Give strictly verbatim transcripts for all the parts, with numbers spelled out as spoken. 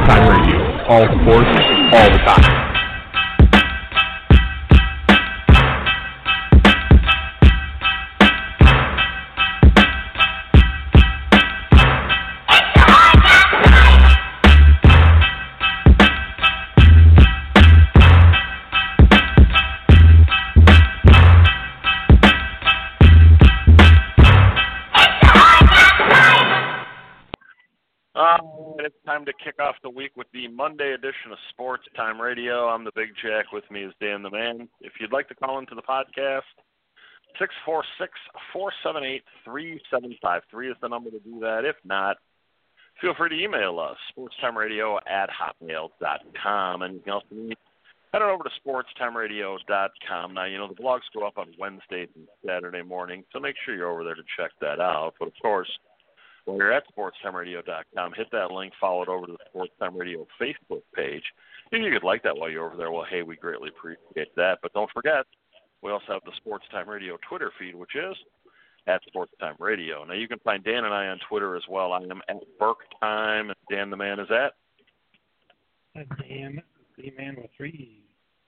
Time Radio. All sports, all the time. It's time to kick off the week with the Monday edition of Sports Time Radio. I'm the Big Jack. With me is Dan the Man. If you'd like to call into the podcast, six four six, four seven eight, three seven five three is the number to do that. If not, feel free to email us, sportstimeradio at hotmail dot com. Anything else you need, head on over to sportstimeradio dot com. Now, you know, the blogs go up on Wednesdays and Saturday morning, so make sure you're over there to check that out. But, of course, when you're at sportstimeradio dot com, hit that link, follow it over to the Sports Time Radio Facebook page. If you could like that while you're over there, well, hey, we greatly appreciate that. But don't forget, we also have the Sports Time Radio Twitter feed, which is at Sports Time Radio. Now, you can find Dan and I on Twitter as well. I am at Burke Time, and Dan the Man is at? Dan the Man with three.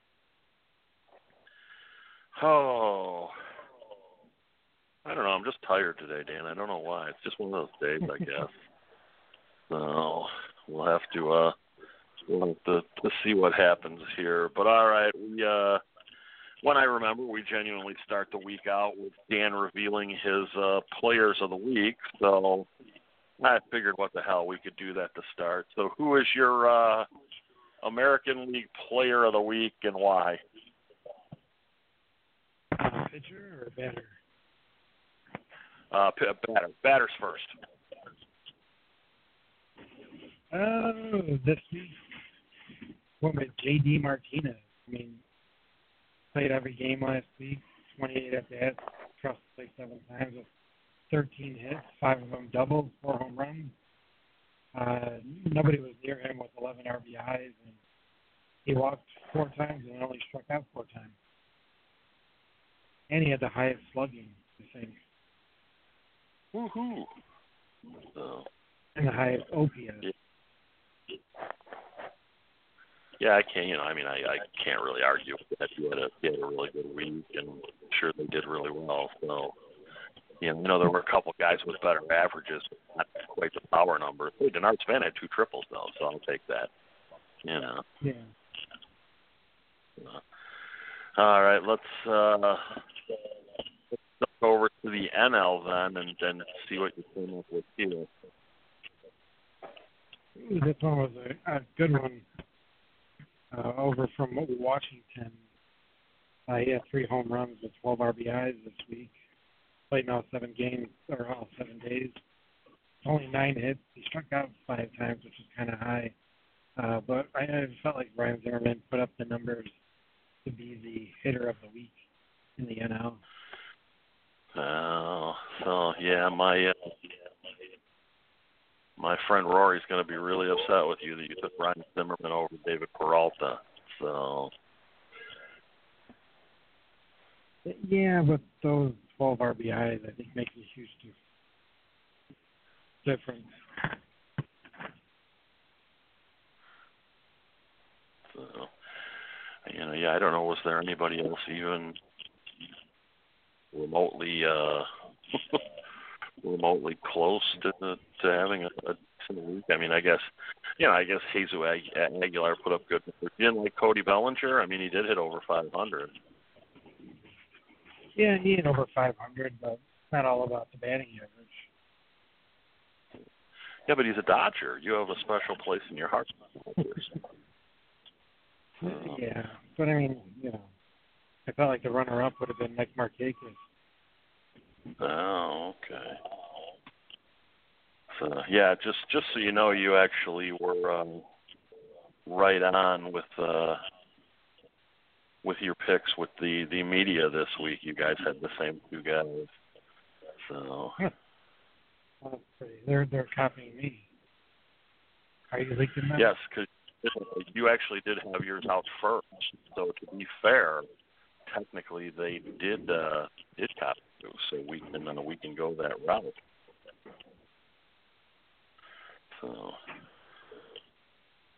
Oh, I don't know. I'm just tired today, Dan. I don't know why. It's just one of those days, I guess. So we'll have to uh, we'll have to, to see what happens here. But all right, we uh, when I remember, we genuinely start the week out with Dan revealing his uh, players of the week. So I figured, what the hell, we could do that to start. So who is your uh, American League Player of the Week and why? Pitcher or batter? Uh, batter. Batters first. Oh, this week, went with J D Martinez. I mean, played every game last week, twenty-eight at bats, crossed the plate seven times with thirteen hits, five of them doubles, four home runs. Uh, nobody was near him with eleven R B Is, and he walked four times and only struck out four times. And he had the highest slugging, I think. Woohoo! So, and the highest O P S. Yeah. yeah, I can't. You know, I mean, I, I can't really argue with that. He had a he had a really good week, and I'm sure they did really well. So, you know, you know, there were a couple guys with better averages, but not quite the power numbers. Hey, Denard Span had two triples though, so I'll take that. You know. Yeah. Uh, all right, let's. Uh, over to the N L then, and then see what you came up with here. This one was a, a good one. Uh, over from Washington, uh, he had three home runs with twelve R B Is this week. Played now seven games, or all seven days. Only nine hits. He struck out five times, which is kind of high. Uh, but I, I felt like Brian Zimmerman put up the numbers to be the hitter of the week in the N L. Oh, so yeah, my uh, my friend Rory's going to be really upset with you that you took Ryan Zimmerman over David Peralta. So yeah, but those twelve R B Is I think make a huge difference. So you know, yeah, I don't know. Was there anybody else even remotely uh, remotely close to to having a, a decent week? I mean, I guess, you know, I guess Jesus Ag- Aguilar put up good numbers. You didn't like Cody Bellinger? I mean, he did hit over five hundred. Yeah, he hit over five hundred, but it's not all about the batting average. Yeah, but he's a Dodger. You have a special place in your heart. So. Yeah, but I mean, you know, I felt like the runner-up would have been Nick Markakis. Oh, okay. So yeah, just just so you know, you actually were um, right on with uh, with your picks with the, the media this week. You guys had the same two guys. So huh. Well, that's pretty. They're they're copying me. Are you leaking that? Yes, because you actually did have yours out first. So to be fair, technically they did uh, did copy you, so we can uh, we can go that route. So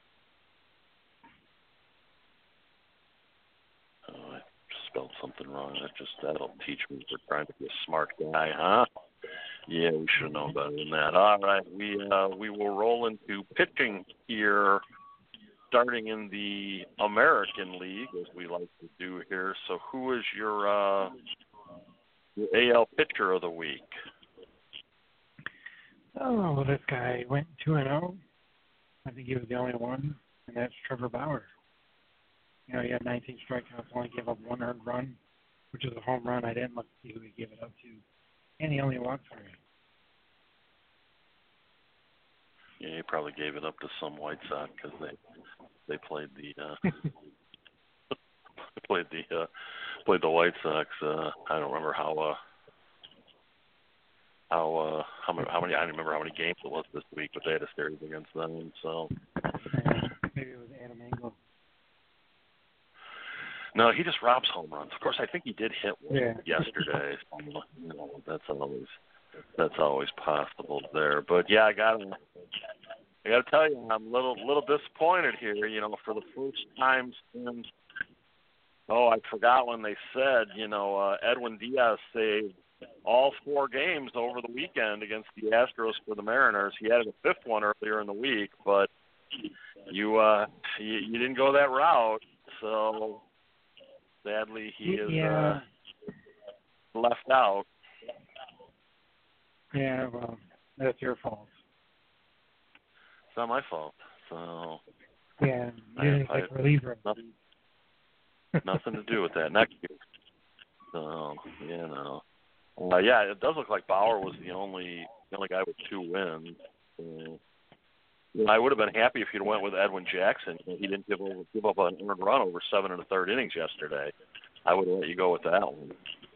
spelled something wrong. That just that'll teach me for trying to be a smart guy, huh? Yeah, we should have known better than that. All right, we uh, we will roll into pitching here, starting in the American League, as we like to do here. So, who is your uh, your A L pitcher of the week? Oh, well, this guy went two and zero. I think he was the only one, and that's Trevor Bauer. You know, he had nineteen strikeouts, only gave up one earned run, which is a home run. I didn't look to see who he gave it up to, and he only walked three. Yeah, he probably gave it up to some White Sox because they they played the uh, played the uh, played the White Sox. Uh, I don't remember how uh, how uh, how many how many I don't remember how many games it was this week, but they had a series against them. So Yeah, maybe it was Adam Engel. no, he just robs home runs. Of course, I think he did hit one Yeah. yesterday. So, you know, that's always that's always possible there. But yeah, I got to I got to tell you, I'm a little little disappointed here. You know, for the first time since oh, I forgot when they said you know uh, Edwin Diaz saved all four games over the weekend against the Astros for the Mariners. He added a fifth one earlier in the week, but you uh, you, you didn't go that route, so sadly he is yeah. uh, left out. Yeah, well, that's your fault. It's not my fault. So Yeah, I- you didn't I- take reliever. nothing, nothing to do with that next year. So you know, uh, yeah, it does look like Bauer was the only the only guy with two wins. So, you know, I would have been happy if he'd went with Edwin Jackson. He didn't give over give up an earned run over seven and a third innings yesterday. I would have let you go with that one.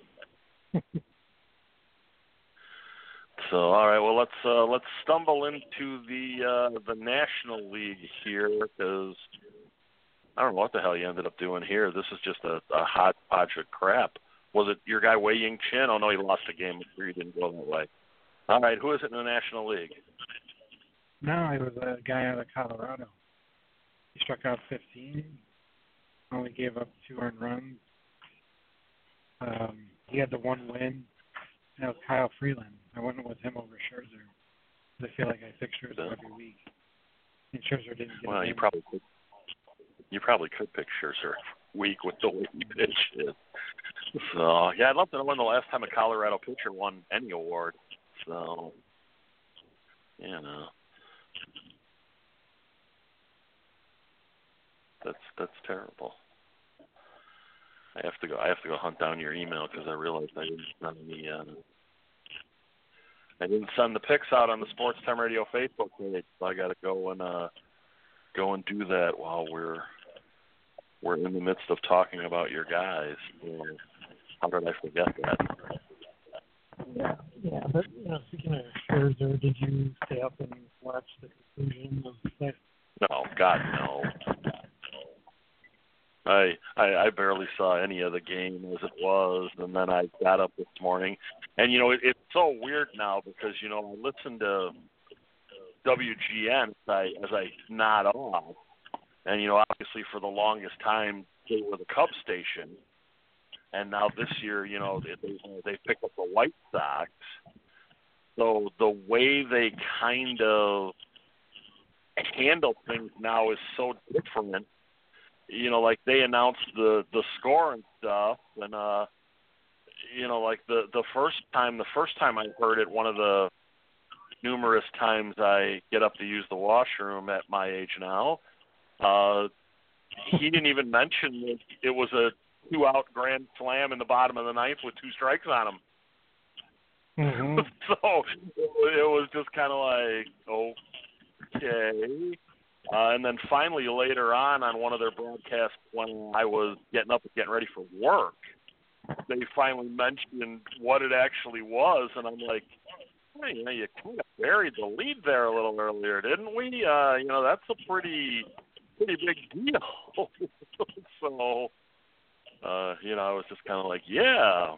So, all right, well, let's uh, let's stumble into the uh, the National League here because I don't know what the hell you ended up doing here. This is just a, a hodgepodge of crap. Was it your guy Wei Ying Chin? Oh no, he lost a game before he didn't go that way. All right, who is it in the National League? No, it was a guy out of Colorado. He struck out fifteen, only gave up two earned runs. Um, he had the one win. That was Kyle Freeland. I went with him over Scherzer. I feel like I pick Scherzer every week. And Scherzer didn't get Well, it you in. probably could. You probably could pick Scherzer week with the way he pitches. So yeah, I'd love to know when the last time a Colorado pitcher won any award. So you know, that's that's terrible. I have to go. I have to go hunt down your email because I realized I didn't send any. Uh, I didn't send the picks out on the Sports Time Radio Facebook page, so I got to go and uh, go and do that while we're we're in the midst of talking about your guys. So how did I forget that? Yeah, yeah. But you know, speaking of Scherzer, did you stay up and watch the conclusion of that? No, God, no. I, I I barely saw any of the game as it was, and then I got up this morning, and you know it, it's so weird now because you know I listen to W G N as I as I nod off, and you know obviously for the longest time they were the Cubs station, and now this year you know they they, they picked up the White Sox, so the way they kind of handle things now is so different. You know, like they announced the the score and stuff, and uh, you know, like the the first time the first time I heard it, one of the numerous times I get up to use the washroom at my age now, uh, he didn't even mention that it was a two out grand slam in the bottom of the ninth with two strikes on him. Mm-hmm. So it was just kind of like, okay. Uh, and then finally later on on one of their broadcasts when I was getting up and getting ready for work, they finally mentioned what it actually was, and I'm like, hey, you know, you kind of buried the lead there a little earlier, didn't we? Uh, you know, that's a pretty pretty big deal. So, uh, you know, I was just kind of like, yeah.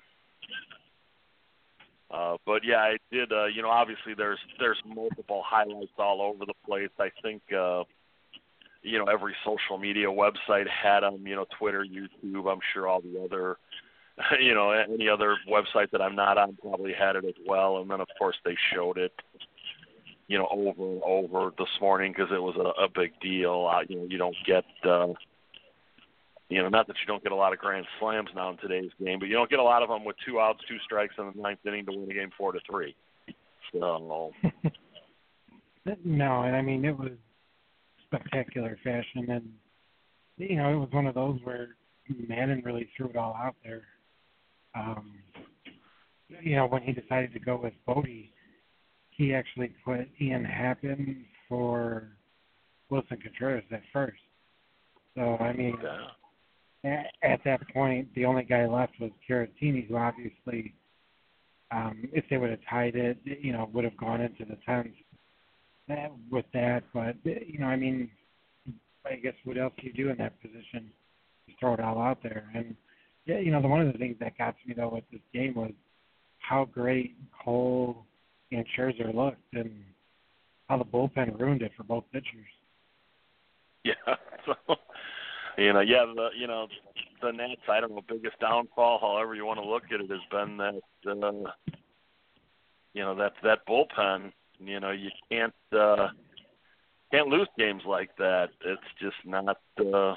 Uh, but yeah, I did. Uh, you know, obviously there's there's multiple highlights all over the place. I think, uh, you know, every social media website had them, you know, Twitter, YouTube, I'm sure all the other, you know, any other website that I'm not on probably had it as well. And then, of course, they showed it, you know, over and over this morning because it was a, a big deal. Uh, you know, you don't get, uh, you know, not that you don't get a lot of grand slams now in today's game, but you don't get a lot of them with two outs, two strikes in the ninth inning to win the game four to three. So, no, and I mean, it was spectacular fashion, and you know, it was one of those where Madden really threw it all out there. Um, you know, when he decided to go with Bodie, he actually put Ian Happen for Wilson Contreras at first. So I mean, at, at that point, the only guy left was Caratini, who obviously, um, if they would have tied it, you know, would have gone into the tenth. With that, but you know, I mean, I guess what else do you do in that position? Just throw it all out there, and yeah, you know, the one of the things that got to me though with this game was how great Cole and Scherzer looked, and how the bullpen ruined it for both pitchers. Yeah, so you know, yeah, the you know, the Nats, I don't know, biggest downfall, however you want to look at it, has been that uh, you know that that bullpen. You know, you can't uh, can't lose games like that. It's just not, uh,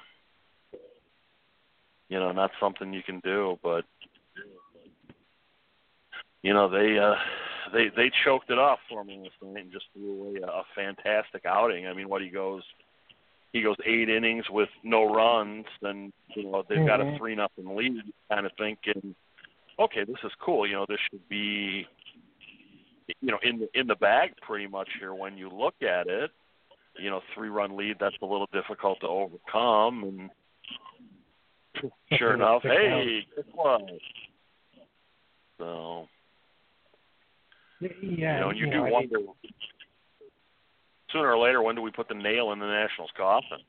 you know, not something you can do. But you know, they uh, they they choked it off for me this night and just threw away a, a fantastic outing. I mean, what he goes, he goes eight innings with no runs, and you know they've mm-hmm. got a three nothing lead. Kind of thinking, okay, this is cool. You know, this should be, you know, in the in the bag pretty much here when you look at it. You know, three-run lead, that's a little difficult to overcome. And sure enough, hey, guess what? So, yeah, you know, and you, you do know, wonder, sooner or later, when do we put the nail in the Nationals' coffin?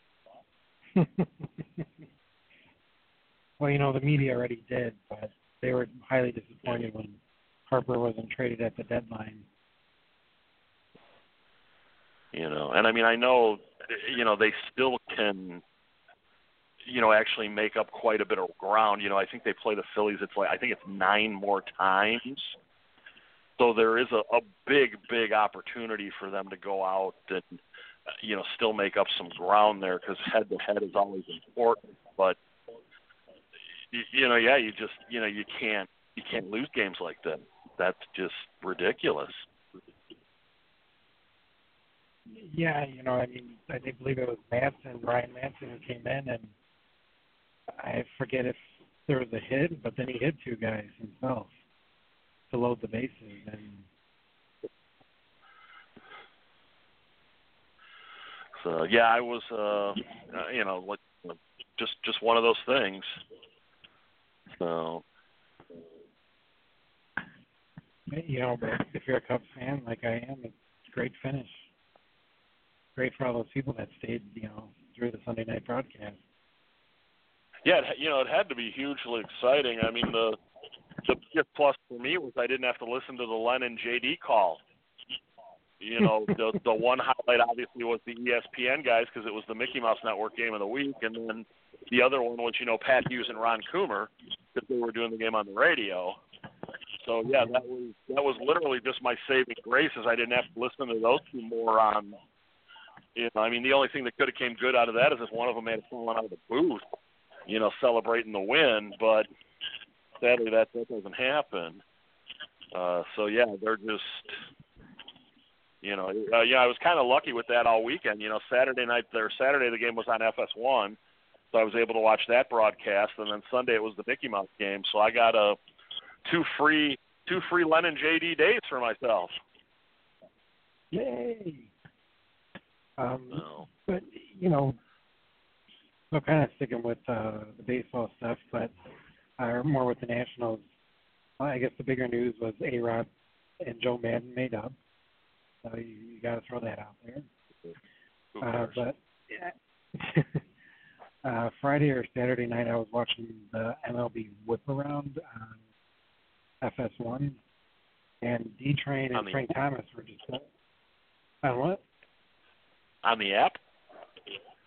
Well, you know, the media already did, but they were highly disappointed when Harper wasn't traded at the deadline. You know, and I mean, I know, you know, they still can, you know, actually make up quite a bit of ground. You know, I think they play the Phillies, it's like, I think it's nine more times. So there is a, a big, big opportunity for them to go out and, you know, still make up some ground there because head-to-head is always important. But, you, you know, yeah, you just, you know, you can't, you can't lose games like that. That's just ridiculous. Yeah, you know, I mean, I think believe it was Manson, Ryan Manson, who came in, and I forget if there was a hit, but then he hit two guys himself to load the bases. And so, yeah, I was, uh, uh, you know, like, just just one of those things. So, you know, but if you're a Cubs fan like I am, it's a great finish. Great for all those people that stayed, you know, through the Sunday night broadcast. Yeah, it, you know, it had to be hugely exciting. I mean, the the biggest plus for me was I didn't have to listen to the Len and J D call. You know, the the one highlight obviously was the E S P N guys because it was the Mickey Mouse Network game of the week, and then the other one was, you know, Pat Hughes and Ron Coomer because they were doing the game on the radio. So yeah, that was that was literally just my saving grace, is I didn't have to listen to those two morons. You know, I mean, the only thing that could have came good out of that is if one of them had fallen out of the booth, you know, celebrating the win. But sadly, that that doesn't happen. Uh, so yeah, they're just, you know, uh, yeah, I was kind of lucky with that all weekend. You know, Saturday night, or Saturday the game was on F S one, so I was able to watch that broadcast, and then Sunday it was the Mickey Mouse game. So I got a two free two free Len and J D days for myself. Yay! Um, no. But, you know, so kind of sticking with uh, the baseball stuff, but uh, more with the Nationals, I guess the bigger news was A-Rod and Joe Madden made up. So you, you got to throw that out there. Uh, but yeah. uh, Friday or Saturday night, I was watching the M L B Whip Around on F S one, and D-Train and Frank Thomas were just on what? On the app?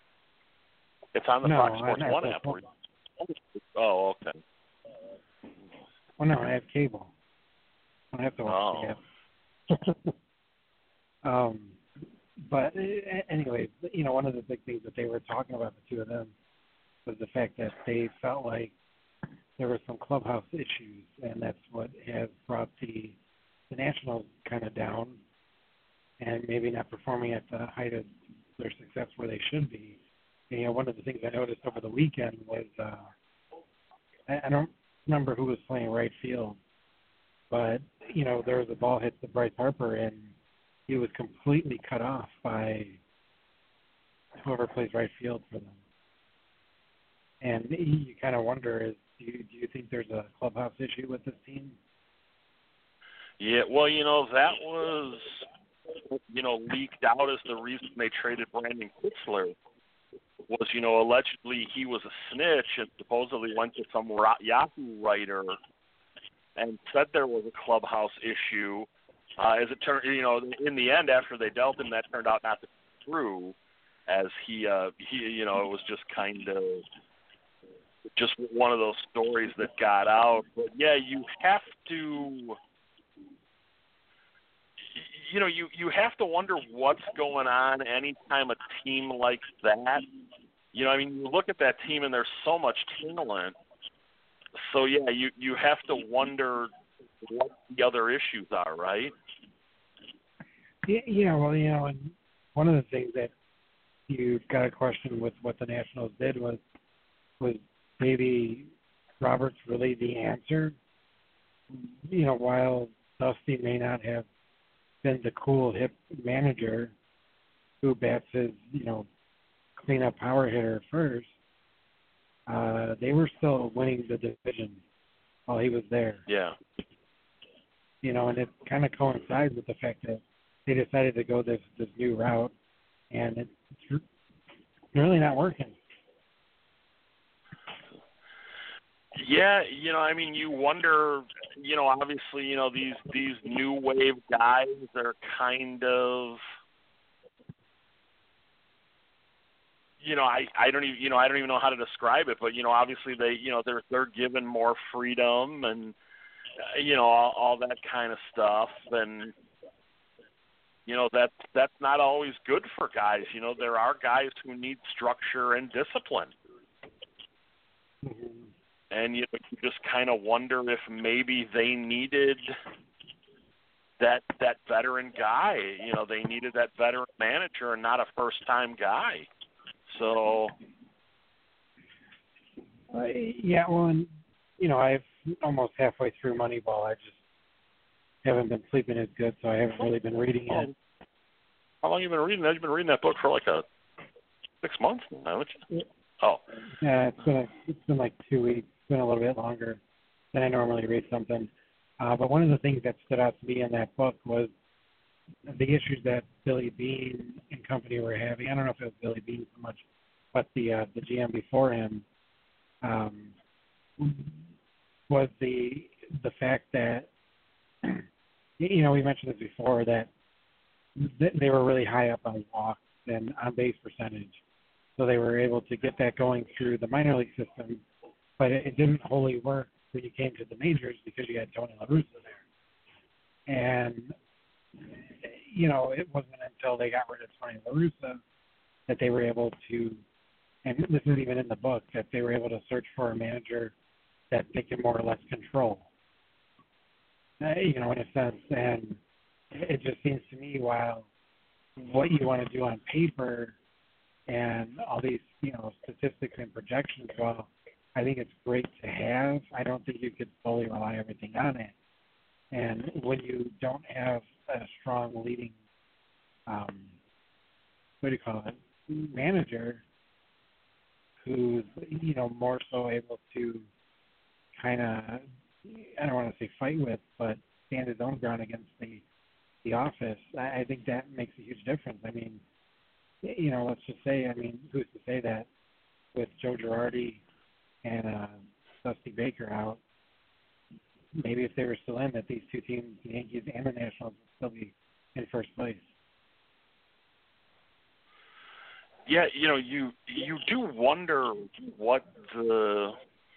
It's on the No, Fox Sports I- I One have app. phone. Oh, okay. Well, no, I have cable. I don't have to watch Oh. the app. um, but uh, anyway, you know, one of the big things that they were talking about, the two of them, was the fact that they felt like there were some clubhouse issues, and that's what has brought the the Nationals kind of down, and maybe not performing at the height of their success where they should be. And, you know, one of the things I noticed over the weekend was uh, I, I don't remember who was playing right field, but you know, there was a ball hit to Bryce Harper, and he was completely cut off by whoever plays right field for them. And you kind of wonder, is do you, do you think there's a clubhouse issue with this team? Yeah, well, you know, that was, you know, leaked out as the reason they traded Brandon Kitzler was, you know, allegedly he was a snitch and supposedly went to some Yahoo writer and said there was a clubhouse issue. Uh, as it turned, you know, in the end, after they dealt him, that turned out not to be true, as he, uh, he, you know, it was just kind of just one of those stories that got out. But yeah, you have to, you know, you, you have to wonder what's going on anytime a team like that, you know, I mean, you look at that team and there's so much talent. So yeah, you, you have to wonder what the other issues are, right? Yeah, yeah, well, you know, and one of the things that you've got to question with what the Nationals did was was maybe Roberts really the answer. You know, while Dusty may not have been the cool, hip manager who bats his, you know, cleanup power hitter first, uh, they were still winning the division while he was there. Yeah. You know, and it kind of coincides with the fact that they decided to go this this new route, and it's really not working. Yeah, you know, I mean, you wonder, you know, obviously, you know, these these new wave guys are kind of, you know, I, I don't even, you know, I don't even know how to describe it, but, you know, obviously they, you know, they're they're given more freedom and, uh, you know, all, all that kind of stuff, and you know, that that's not always good for guys. You know, there are guys who need structure and discipline. Mm-hmm. And you know, you just kind of wonder if maybe they needed that that veteran guy. You know, they needed that veteran manager and not a first-time guy. So, uh, yeah, well, and, you know, I've almost halfway through Moneyball. I just haven't been sleeping as good, so I haven't really been reading it. How long have you been reading that? You've been reading that book for like a six months now, haven't you? Oh. Yeah, it's been a, it's been like two weeks. It's been a little bit longer than I normally read something. Uh, but one of the things that stood out to me in that book was the issues that Billy Beane and company were having. I don't know if it was Billy Beane so much, but the uh, the G M before him um, was the the fact that, you know, we mentioned this before, that they were really high up on walks and on base percentage. So they were able to get that going through the minor league system, but it, it didn't wholly work when you came to the majors because you had Tony La Russa there. And, you know, it wasn't until they got rid of Tony La Russa that they were able to, and this is even in the book, that they were able to search for a manager that they could more or less control, uh, you know, in a sense. And it just seems to me, while what you want to do on paper and all these, you know, statistics and projections, well, I think it's great to have. I don't think you could fully rely everything on it. And when you don't have a strong leading, um, what do you call it, manager who's, you know, more so able to kind of, I don't want to say fight with, but stand his own ground against the the office, I, I think that makes a huge difference. I mean, you know, let's just say, I mean, who's to say that with Joe Girardi and uh, Dusty Baker out, maybe if they were still in, that these two teams, the Yankees and the Nationals, would still be in first place. yeah, you know, you you do wonder what the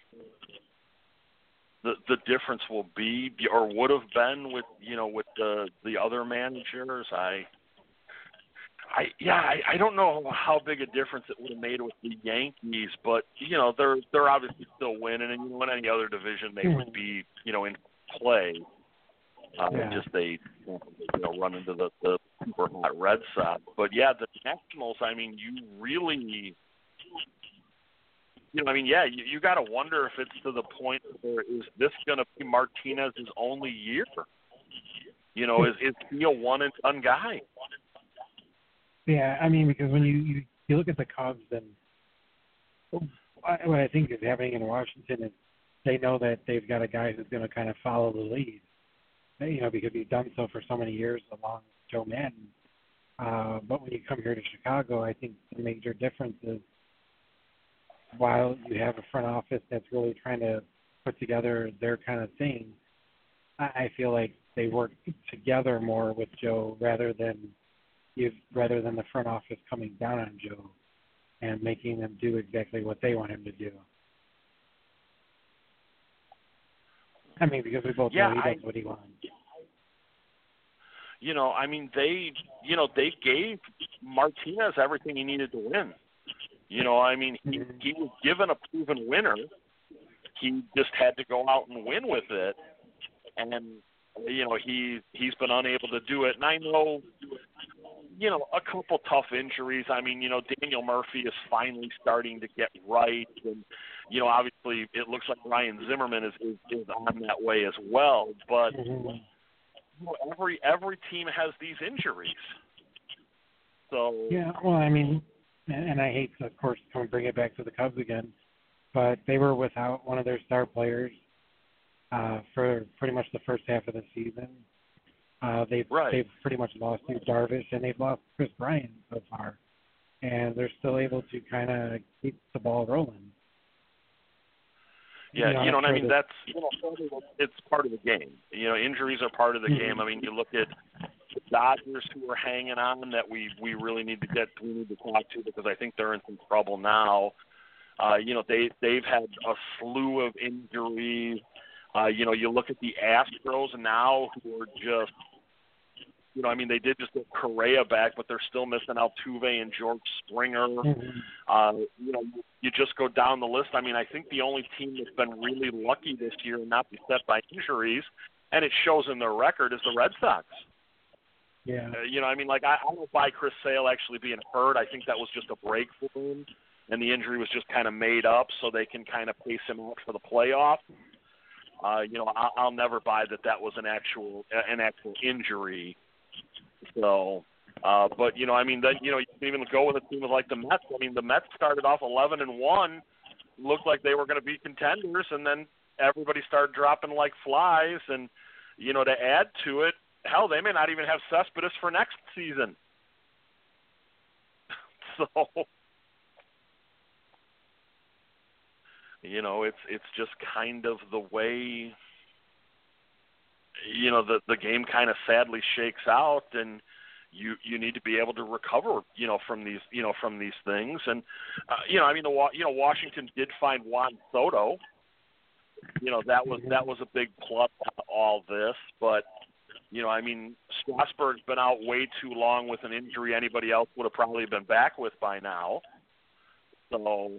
the the difference will be or would have been with you know with the the other managers. I I yeah, I, I don't know how big a difference it would have made with the Yankees, but you know they're they're obviously still winning, and you know, in any other division they would be you know in play. Uh, Yeah. Just they you know run into the, the super hot Red Sox, but yeah, the Nationals. I mean, you really. You know, I mean, yeah, you, you got to wonder if it's to the point where is this going to be Martinez's only year? You know, is is he a one and done guy? Yeah, I mean, because when you, you, you look at the Cubs, and what I think is happening in Washington is they know that they've got a guy who's going to kind of follow the lead, you know, because he's done so for so many years along with Joe Madden. Uh, but when you come here to Chicago, I think the major difference is while you have a front office that's really trying to put together their kind of thing, I, I feel like they work together more with Joe rather than You've, rather than the front office coming down on Joe and making them do exactly what they want him to do. I mean, because we both yeah, know he I, does what he wants. You know, I mean, they, you know, they gave Martinez everything he needed to win. You know, I mean, he, Mm-hmm. he was given a proven winner. He just had to go out and win with it. And, you know, he, he's been unable to do it. And I know, you know, a couple tough injuries. I mean, you know, Daniel Murphy is finally starting to get right. And, you know, obviously it looks like Ryan Zimmerman is, is, is on that way as well. But Mm-hmm. you know, every every team has these injuries. So Yeah, well, I mean, and, and I hate to, of course, come and bring it back to the Cubs again, but they were without one of their star players uh, for pretty much the first half of the season. Uh, they've right. they've pretty much lost Yu Darvish, and they've lost Chris Bryant so far, and they're still able to kind of keep the ball rolling. Yeah, You know, you know, and I mean the, that's you know, it's part of the game. You know, injuries are part of the mm-hmm. game. I mean, you look at the Dodgers who are hanging on that we we really need to get we need to talk to because I think they're in some trouble now. Uh, you know, they they've had a slew of injuries. Uh, you know, you look at the Astros now who are just. You know, I mean, they did just get Correa back, but they're still missing Altuve and George Springer. Mm-hmm. Uh, you know, you just go down the list. I mean, I think the only team that's been really lucky this year and not beset by injuries, and it shows in their record, is the Red Sox. Yeah. Uh, you know, I mean, like, I, I don't buy Chris Sale actually being hurt. I think that was just a break for him, and the injury was just kind of made up so they can kind of pace him out for the playoff. Uh, you know, I, I'll never buy that that was an actual an actual injury. So, uh, but you know, I mean, that you know, you can even go with a team like the Mets. I mean, the Mets started off eleven and one, looked like they were going to be contenders, and then everybody started dropping like flies. And you know, to add to it, hell, they may not even have Cespedes for next season. So, you know, it's it's just kind of the way. You know, the the game kind of sadly shakes out, and you you need to be able to recover, you know, from these, you know, from these things. And uh, you know, I mean, the you know, Washington did find Juan Soto. You know, that was that was a big plus to all this. But you know, I mean, Strasburg's been out way too long with an injury anybody else would have probably been back with by now. So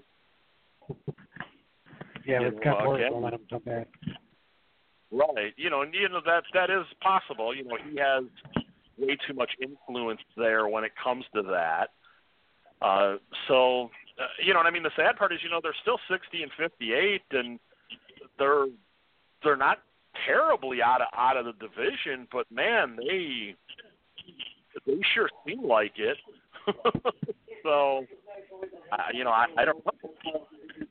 yeah, it's got more again, momentum come back. Right, you know, and you know that that is possible. You know, he has way too much influence there when it comes to that. Uh, so, uh, you know, and I mean, the sad part is, you know, they're still sixty and fifty-eight, and they're they're not terribly out of out of the division, but man, they they sure seem like it. So, uh, you know, I, I don't know.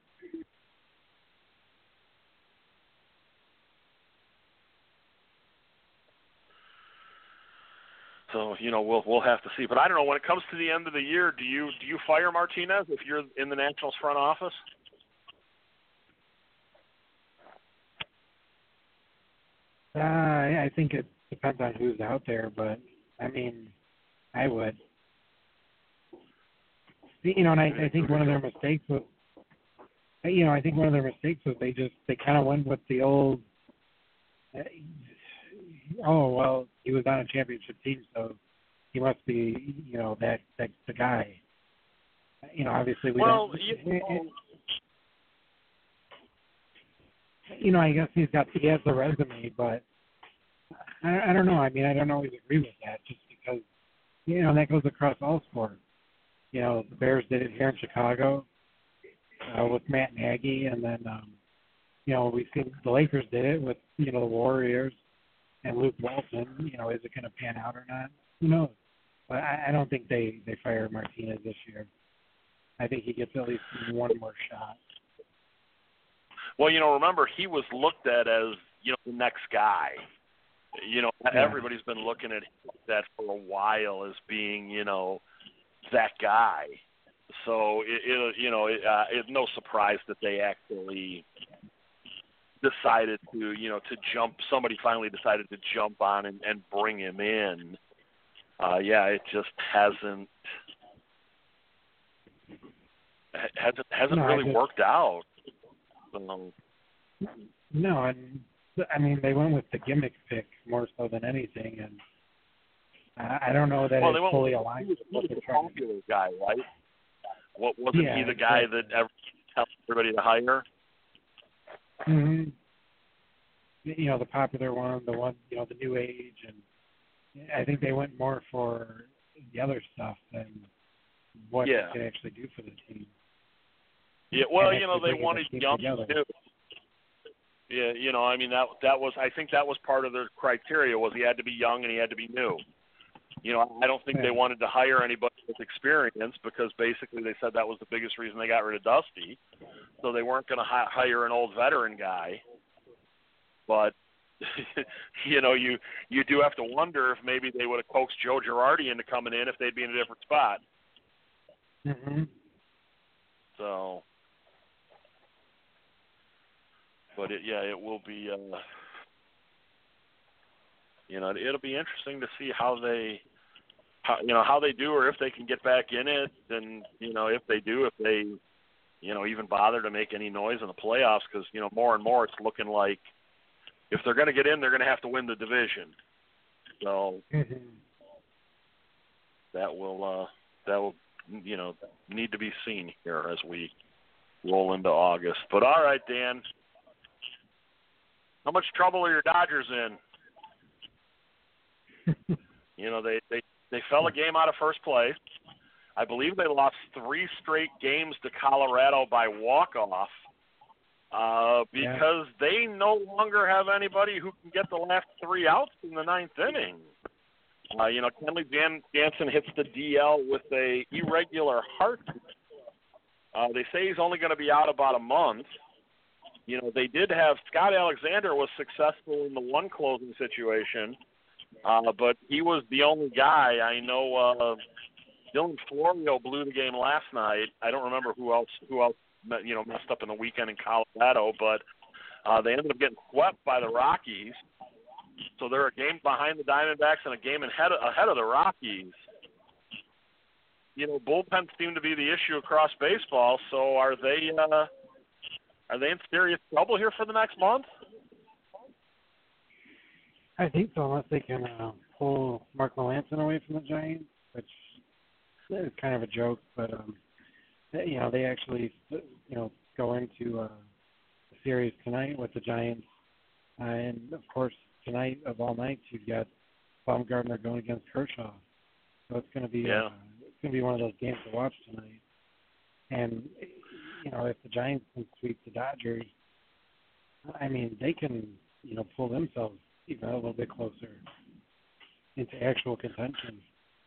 So, you know, we'll we'll have to see. But I don't know, when it comes to the end of the year, do you do you fire Martinez if you're in the Nationals front office? Uh, I I think it depends on who's out there, but I mean, I would. You know, and I, I think one of their mistakes was, you know, I think one of their mistakes was they just they kind of went with the old. Uh, oh well, he was on a championship team, so he must be, you know, that that the guy. You know, obviously we well, don't. You know, you know, I guess he's got he has the resume, but I, I don't know. I mean, I don't always agree with that, just because, you know, that goes across all sports. You know, the Bears did it here in Chicago uh, with Matt Nagy, and then, um, you know, we've seen the Lakers did it with, you know, the Warriors and Luke Walton. You know, is it going to pan out or not? Who knows? But I, I don't think they, they fire Martinez this year. I think he gets at least one more shot. Well, you know, remember, he was looked at as, you know, the next guy. You know, yeah. Everybody's been looking at that for a while as being, you know, that guy. So, it, it you know, it, uh, it's no surprise that they actually decided to, you know, to jump. Somebody finally decided to jump on and, and bring him in. Uh, yeah, it just hasn't hasn't hasn't no, really just, worked out. So. No, and I mean they went with the gimmick pick more so than anything, and I, I don't know that well, it's fully aligned with what they're trying to do. Popular guy, right? What wasn't yeah, he the guy exactly. that ever tells everybody to hire? Mm-hmm. You know, the popular one, the one, you know, the new age, and I think they went more for the other stuff than what yeah. they could actually do for the team. Yeah, well, and you know, they wanted young too. Yeah, you know, I mean that that was I think that was part of their criteria was he had to be young and he had to be new. You know, I don't think yeah. they wanted to hire anybody with experience because basically they said that was the biggest reason they got rid of Dusty. So they weren't going to hi- hire an old veteran guy. But you know, you you do have to wonder if maybe they would have coaxed Joe Girardi into coming in if they'd be in a different spot. Mm-hmm. So, but it, yeah, it will be. Uh, you know, it'll be interesting to see how they, how, you know, how they do, or if they can get back in it, and you know, if they do, if they, you know, even bother to make any noise in the playoffs, because you know, more and more it's looking like if they're going to get in, they're going to have to win the division. So mm-hmm. that will uh, that will you know need to be seen here as we roll into August. But all right, Dan, how much trouble are your Dodgers in? You know, they, they, they fell a game out of first place. I believe they lost three straight games to Colorado by walk-off uh, because yeah. they no longer have anybody who can get the last three outs in the ninth inning. Uh, you know, Kenley Jan- Jansen hits the D L with a irregular heart. Uh, they say he's only going to be out about a month. You know, they did have Scott Alexander was successful in the one closing situation. Uh, but he was the only guy. I know uh, Dylan Florio blew the game last night. I don't remember who else who else you know messed up in the weekend in Colorado, but uh, they ended up getting swept by the Rockies. So they're a game behind the Diamondbacks and a game ahead of, ahead of the Rockies. You know, bullpens seem to be the issue across baseball. So are they uh, are they in serious trouble here for the next month? I think so, unless they can uh, pull Mark Melanson away from the Giants, which is kind of a joke. But um, they, you know, they actually you know go into uh, the series tonight with the Giants, uh, and of course tonight of all nights you've got Baumgartner going against Kershaw. So it's going to be yeah. uh, it's going to be one of those games to watch tonight. And you know, if the Giants can sweep the Dodgers, I mean, they can you know pull themselves even a little bit closer into actual contention.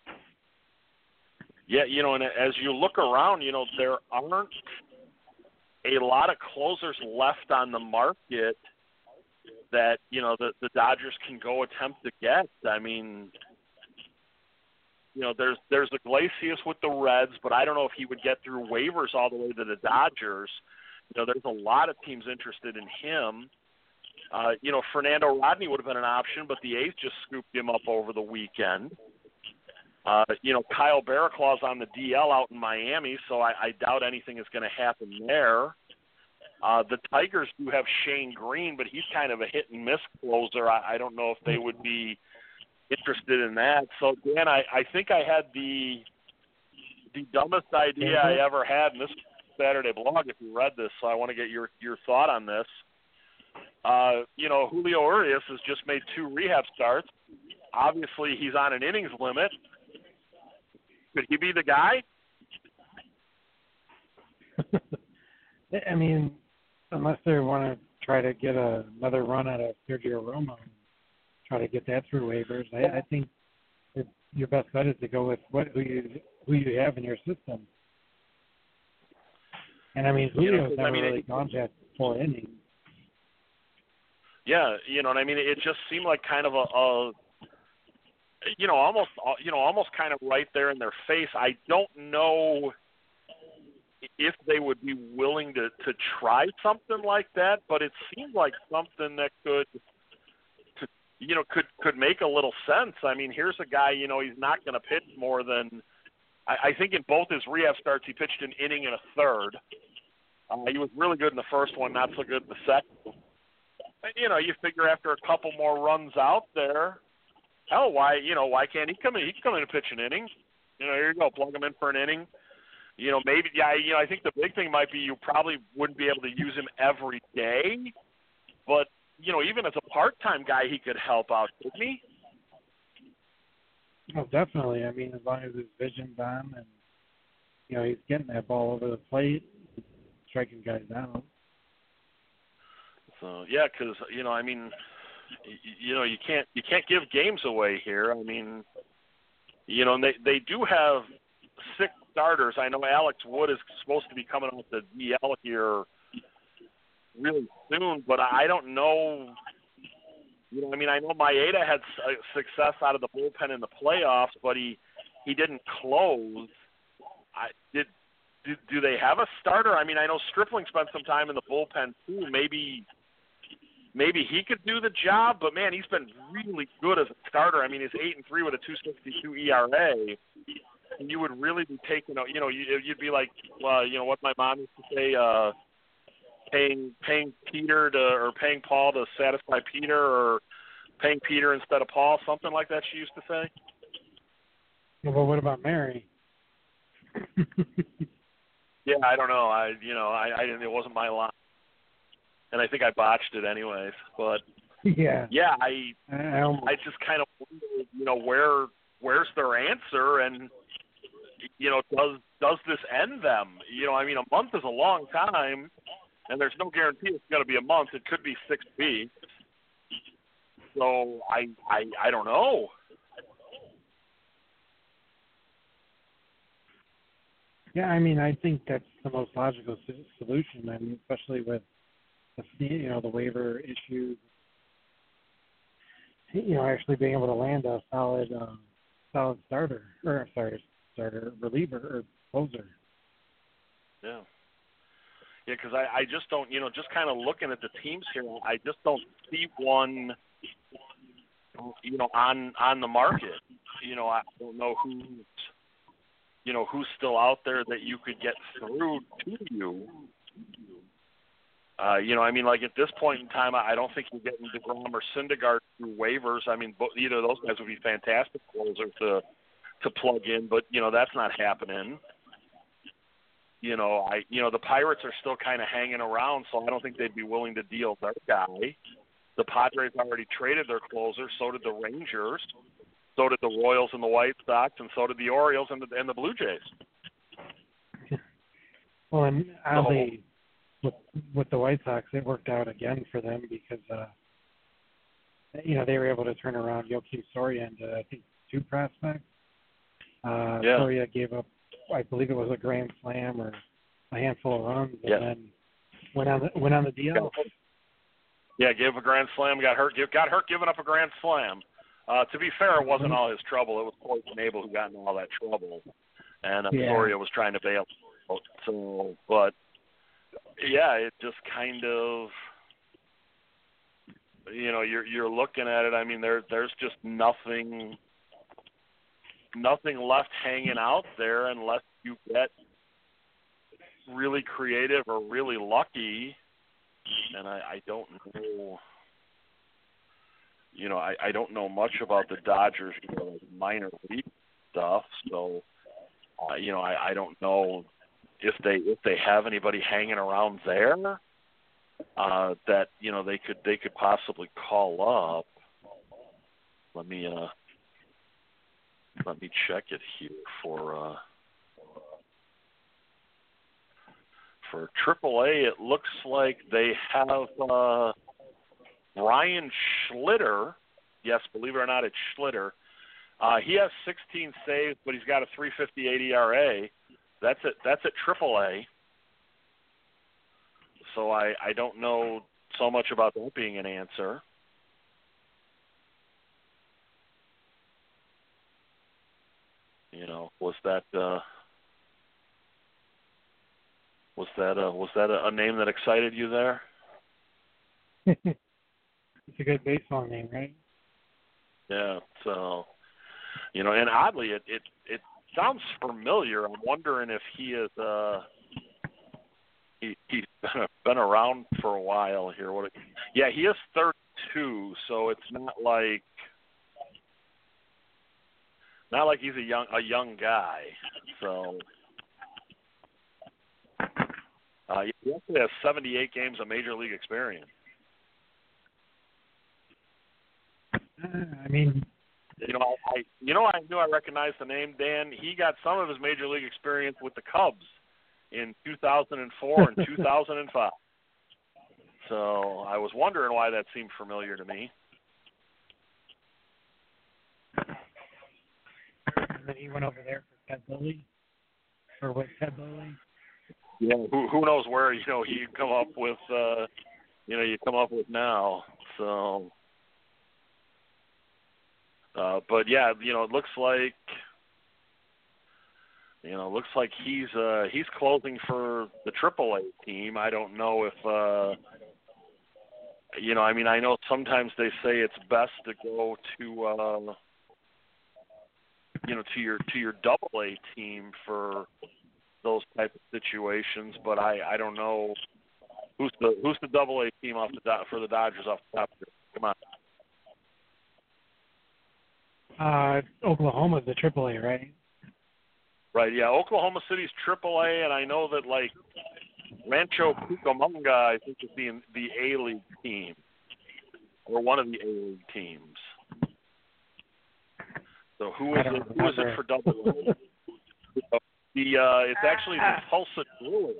Yeah, you know, and as you look around, you know, there aren't a lot of closers left on the market that, you know, the, the Dodgers can go attempt to get. I mean, you know, there's there's Iglesias with the Reds, but I don't know if he would get through waivers all the way to the Dodgers. You know, there's a lot of teams interested in him. Uh, you know, Fernando Rodney would have been an option, but the A's just scooped him up over the weekend. Uh, you know, Kyle Barraclaw's on the D L out in Miami, so I, I doubt anything is going to happen there. Uh, the Tigers do have Shane Green, but he's kind of a hit and miss closer. I, I don't know if they would be interested in that. So, Dan, I, I think I had the the dumbest idea I ever had in this Saturday blog, if you read this, so I want to get your, your thought on this. Uh, you know, Julio Urias has just made two rehab starts. Obviously, he's on an innings limit. Could he be the guy? I mean, unless they want to try to get a, another run out of Sergio Romo and try to get that through waivers, I, I think it, your best bet is to go with what who you who you have in your system. And I mean, Julio's you know, never I mean, really it, gone past four innings. Yeah, you know what I mean. It just seemed like kind of a, a you know, almost you know, almost kind of right there in their face. I don't know if they would be willing to, to try something like that, but it seemed like something that could, to, you know, could could make a little sense. I mean, here's a guy, you know, he's not going to pitch more than, I, I think in both his rehab starts, he pitched an inning and a third. Uh, he was really good in the first one, not so good in the second. And, you know, you figure after a couple more runs out there, hell, why, you know, why can't he come in? He can come in and pitch an inning. You know, here you go, plug him in for an inning. You know, maybe, yeah, you know, I think the big thing might be you probably wouldn't be able to use him every day, but, you know, even as a part-time guy, he could help out, couldn't he? Oh, definitely. I mean, as long as his vision's on and, you know, he's getting that ball over the plate, striking guys out. So, yeah, because, you know, I mean, you, you know, you can't you can't give games away here. I mean, you know, and they, they do have six starters. I know Alex Wood is supposed to be coming off the D L here really soon, but I don't know. You know, I mean, I know Maeda had success out of the bullpen in the playoffs, but he he didn't close. I did. Do, do they have a starter? I mean, I know Stripling spent some time in the bullpen too. Maybe maybe he could do the job, but man, he's been really good as a starter. I mean, he's eight and three with a two sixty-two E R A. And you would really be taking, you know, you'd be like, well, you know, what my mom used to say, uh, paying paying Peter to, or paying Paul to satisfy Peter, or paying Peter instead of Paul, something like that she used to say. Well, what about Mary? Yeah, I don't know. I, you know, I, I didn't. It wasn't my line, and I think I botched it anyways. But yeah, yeah, I, I, almost... I just kind of wonder, you know, where where's their answer, and you know, does does this end them? You know, I mean, a month is a long time, and there's no guarantee it's going to be a month. It could be six weeks. So I, I, I don't know. Yeah, I mean, I think that's the most logical solution. I mean, especially with the, you know, the waiver issues. You know, actually being able to land a solid, um, solid starter, or sorry, starter reliever or closer. Yeah. Yeah, because I, I just don't, you know, just kind of looking at the teams here, I just don't see one, you know, on on the market. You know, I don't know who's, you know, who's still out there that you could get through to you. Uh, you know, I mean, like at this point in time, I don't think you're getting DeGrom or Syndergaard through waivers. I mean, both, either of those guys would be fantastic closers to to plug in, but you know that's not happening. You know, I you know the Pirates are still kind of hanging around, so I don't think they'd be willing to deal their guy. The Padres already traded their closer, so did the Rangers, so did the Royals and the White Sox, and so did the Orioles and the and the Blue Jays. Well, and oddly, with with the White Sox, it worked out again for them because uh, you know they were able to turn around Joakim Soria into I think two prospects. Uh, yeah. Soria gave up, I believe it was a grand slam or a handful of runs, and yeah. then went on the, went on the D L. Yeah, gave a grand slam, got hurt, got hurt giving up a grand slam. Uh, to be fair, it wasn't all his trouble. It was Poison Abel who got in all that trouble, and uh, yeah. Soria was trying to bail. So, but yeah, it just kind of, you know, you're you're looking at it. I mean, there there's just nothing. nothing left hanging out there unless you get really creative or really lucky. And I, I don't know, you know, I, I don't know much about the Dodgers, you know, like minor league stuff. So, uh, you know, I, I don't know if they if they have anybody hanging around there uh, that you know they could they could possibly call up. Let me uh, let me check it here for uh, for triple A. It looks like they have uh, Brian Schlitter. Yes, believe it or not, it's Schlitter. Uh, he has sixteen saves, but he's got a three fifty-eight E R A. That's at that's at triple A. So I, I don't know so much about that being an answer. You know, was that uh, was that a, was that a, a name that excited you there? It's a good baseball name, right? Yeah. So, you know, and oddly, it it, it sounds familiar. I'm wondering if he is uh, he he's been, been around for a while here. What? Yeah, he is thirty-two, so it's not like. Not like he's a young a young guy, so uh, he actually has seventy-eight games of major league experience. Uh, I mean, you know, I, I you know I knew I recognized the name Dan. He got some of his major league experience with the Cubs in two thousand four and two thousand five. So I was wondering why that seemed familiar to me. And then he went over there for Ted Lilly, or with Ted Lilly. Yeah, who who knows where you know he come up with, uh, you know, you come up with now. So, uh, but yeah, you know, it looks like, you know, it looks like he's uh, he's closing for the triple A team. I don't know if, uh, you know, I mean, I know sometimes they say it's best to go to. Uh, you know, to your to your double A team for those type of situations, but I, I don't know who's the who's the double A team off the for the Dodgers off the top here. Come on. Uh, Oklahoma's the triple A, right? Right, yeah. Oklahoma City's triple A, and I know that like Rancho Cucamonga, I think is the the A League team or one of the A League teams. So who is it? Who is it for double A? The uh, it's actually the Tulsa Brewers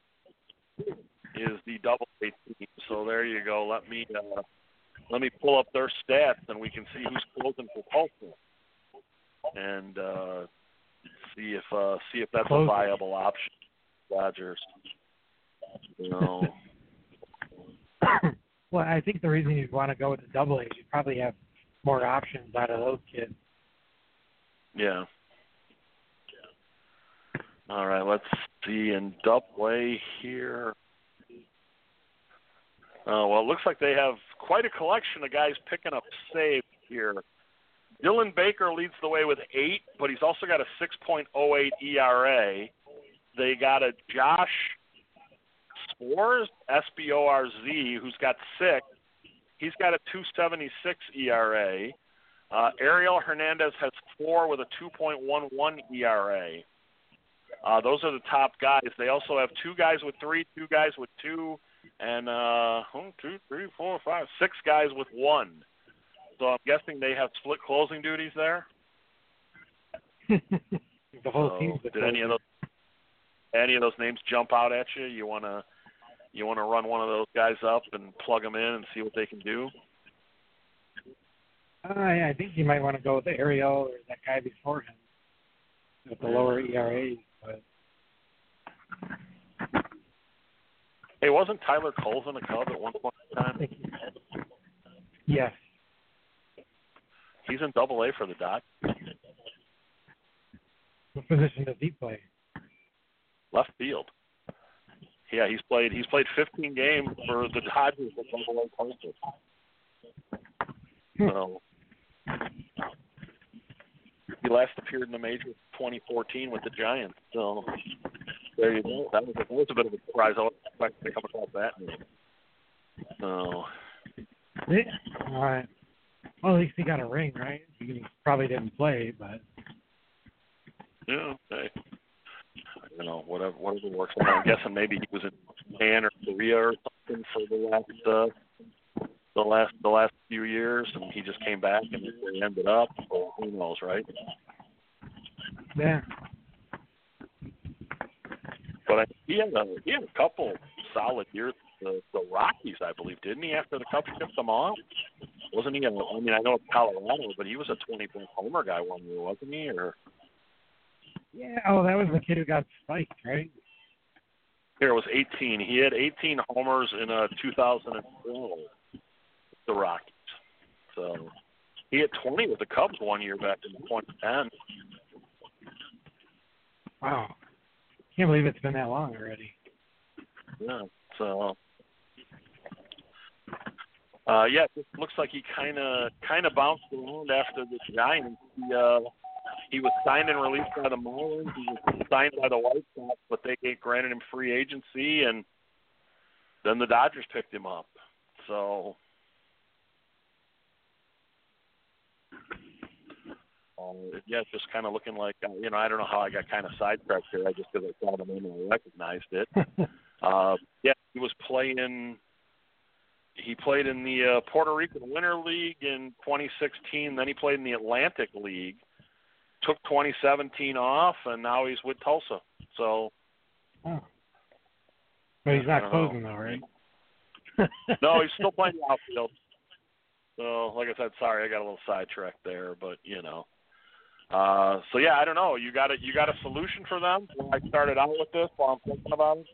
is the double A team. So there you go. Let me uh, let me pull up their stats and we can see who's closing for Tulsa and uh, see if uh, see if that's a viable option. Dodgers. You know. Well, I think the reason you'd want to go with the double A is you probably have more options out of those kids. Yeah. All right, let's see in double A here. Uh, well, it looks like they have quite a collection of guys picking up saves here. Dylan Baker leads the way with eight, but he's also got a six point oh eight E R A. They got a Josh Spores, S B O R Z, who's got six. He's got a two seventy-six E R A. Uh, Ariel Hernandez has four with a two point one one E R A. Uh, those are the top guys. They also have two guys with three, two guys with two, and uh, one, two, three, four, five, six guys with one. So I'm guessing they have split closing duties there. The whole so team's did any of those any of those names jump out at you? You wanna you wanna run one of those guys up and plug them in and see what they can do? I, I think you might want to go with Ariel or that guy before him with the lower E R As. But hey, wasn't Tyler Colvin a Cub at one point in time? Yes. He's in double A for the Dodgers. What position does he play? Left field. Yeah, he's played he's played fifteen games for the Dodgers at double A Tulsa. So he last appeared in the major twenty fourteen with the Giants. So there you go. That was a, that was a bit of a surprise. I wasn't expecting to come across that name. So. Yeah. All right. Well, at least he got a ring, right? He probably didn't play, but. Yeah. Okay. You know, whatever, whatever works. I'm guessing maybe he was in Japan or Korea or something for the last, uh, the last, the last few years, and he just came back and he ended up. Well, who knows, right? Yeah. But I, he had a he had a couple solid years. The, the Rockies, I believe, didn't he? After the Cubs shipped him off, wasn't he? A, I mean, I know it's Colorado, but he was a twenty-point homer guy one year, wasn't he? Or yeah. Oh, that was the kid who got spiked, right? Here it was eighteen. He had eighteen homers in uh, two thousand twelve. The Rockies. So he had twenty with the Cubs one year back in twenty ten. Wow. Can't believe it's been that long already. Yeah. So. Uh, yeah, it looks like he kind of kind of bounced around after the Giants. He, uh, he was signed and released by the Marlins. He was signed by the White Sox, but they granted him free agency, and then the Dodgers picked him up. So, uh, yeah, it's just kind of looking like, uh, you know, I don't know how I got kind of sidetracked here. I just because I saw the name and I recognized it. uh, yeah, he was playing. He played in the uh, Puerto Rican Winter League in twenty sixteen. Then he played in the Atlantic League. Took twenty seventeen off, and now he's with Tulsa. So. Oh. But he's not closing, though, right? No, he's still playing the outfield. So, like I said, sorry, I got a little sidetracked there, but you know. Uh, so yeah, I don't know. You got a you got a solution for them? When I started out with this while I'm thinking about it.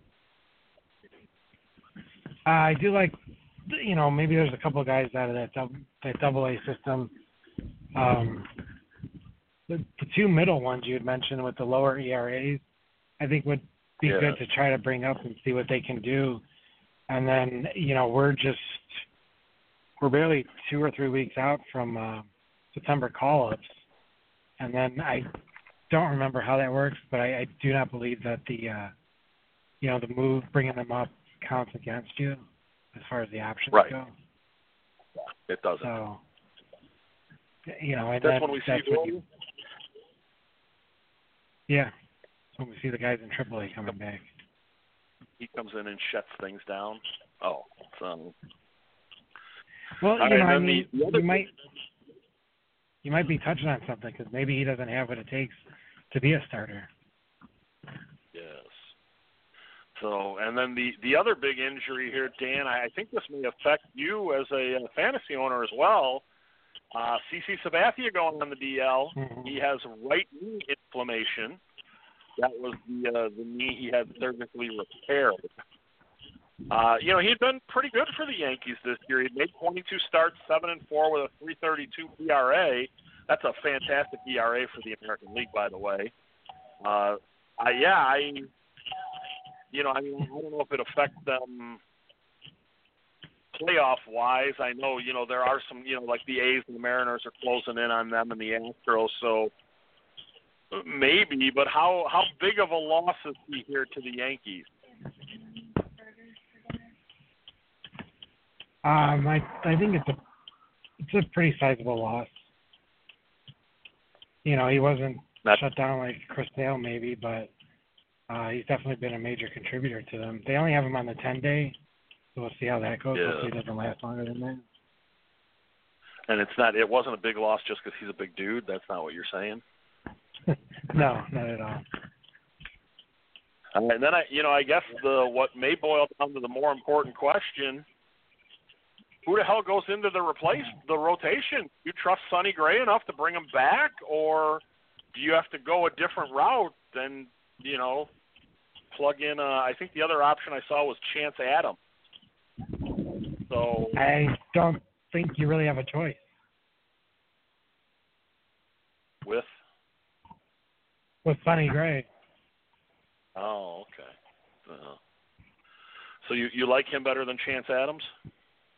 Uh, I do like. You know, maybe there's a couple of guys out of that double, that double A system. Um, the, the two middle ones you had mentioned with the lower E R As, I think would be yeah. good to try to bring up and see what they can do. And then, you know, we're just we're barely two or three weeks out from uh, September call-ups, and then I don't remember how that works, but I, I do not believe that the uh, you know the move bringing them up counts against you. As far as the options right. go. Yeah, it doesn't. So, you know, and that's that, when we that's see what you, yeah, that's when we see the guys in triple A coming back. He comes in and shuts things down. Oh, so. Well, you All know, right, I mean, the, the you might you might be touching on something because maybe he doesn't have what it takes to be a starter. Yes. So, and then the, the other big injury here, Dan, I, I think this may affect you as a, a fantasy owner as well. Uh, CeCe Sabathia going on the D L. Mm-hmm. He has right knee inflammation. That was the uh, the knee he had surgically repaired. Uh, you know, he had been pretty good for the Yankees this year. He made twenty-two starts, seven and four with a three thirty-two E R A. That's a fantastic E R A for the American League, by the way. Uh, I, yeah, I. You know, I mean, I don't know if it affects them playoff-wise. I know, you know, there are some, you know, like the A's and the Mariners are closing in on them and the Astros, so maybe. But how how big of a loss is he here to the Yankees? Um, I I think it's a it's a pretty sizable loss. You know, he wasn't That's, shut down like Chris Sale maybe, but. Uh, he's definitely been a major contributor to them. They only have him on the ten-day, so we'll see how that goes. Yeah. Hopefully it doesn't last longer than that. And it's not. It wasn't a big loss just because he's a big dude. That's not what you're saying. No, not at all. And then I, you know, I guess the what may boil down to the more important question: who the hell goes into the replace the rotation? You trust Sonny Gray enough to bring him back, or do you have to go a different route than? You know, plug in. Uh, I think the other option I saw was Chance Adams. So I don't think you really have a choice. With? With Sonny Gray. Oh, okay. Uh, so you you like him better than Chance Adams?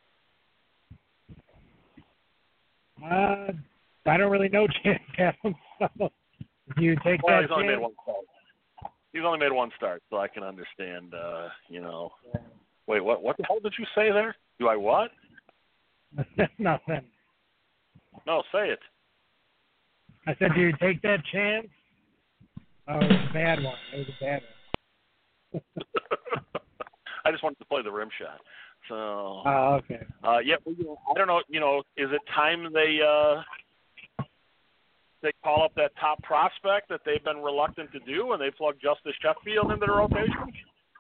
Uh, I don't really know Chance Adams. So, do you take well, that he's only made chance? one start. He's only made one start, so I can understand. Uh, you know, wait, what? What the hell did you say there? Do I what? Nothing. No, say it. I said, do you take that chance? Oh, it was a bad one. It was a bad one. I just wanted to play the rim shot. So. Oh, okay. Uh, yeah, well, you know, I don't know. You know, is it time they uh, they call up that top prospect that they've been reluctant to do, and they plug Justice Sheffield into the rotation?